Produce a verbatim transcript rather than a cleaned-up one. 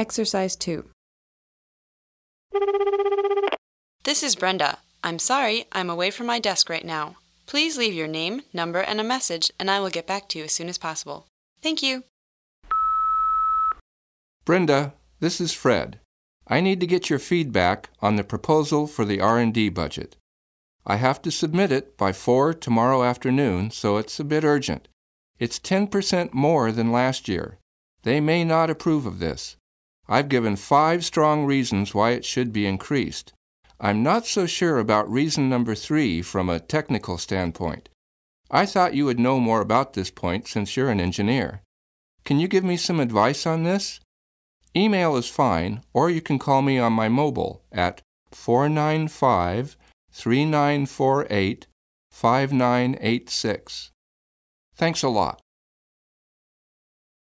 Exercise two. This is Brenda. I'm sorry, I'm away from my desk right now. Please leave your name, number, and a message, and I will get back to you as soon as possible. Thank you. Brenda, this is Fred. I need to get your feedback on the proposal for the R and D budget. I have to submit it by four tomorrow afternoon, so it's a bit urgent. It's ten percent more than last year. They may not approve of this. I've given five strong reasons why it should be increased. I'm not so sure about reason number three from a technical standpoint. I thought you would know more about this point since you're an engineer. Can you give me some advice on this? Email is fine, or you can call me on my mobile at four nine five, three nine four eight, five nine eight six. Thanks a lot.